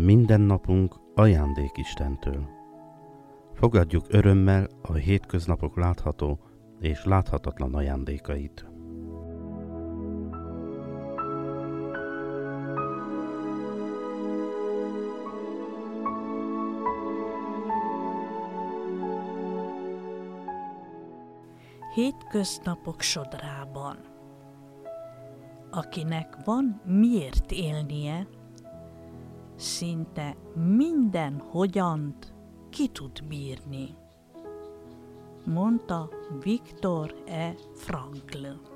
Minden napunk ajándék Istentől. Fogadjuk örömmel a hétköznapok látható és láthatatlan ajándékait. Hétköznapok sodrában. Akinek van miért élnie, szinte minden hogyant ki tud bírni, mondta Viktor E. Frankl.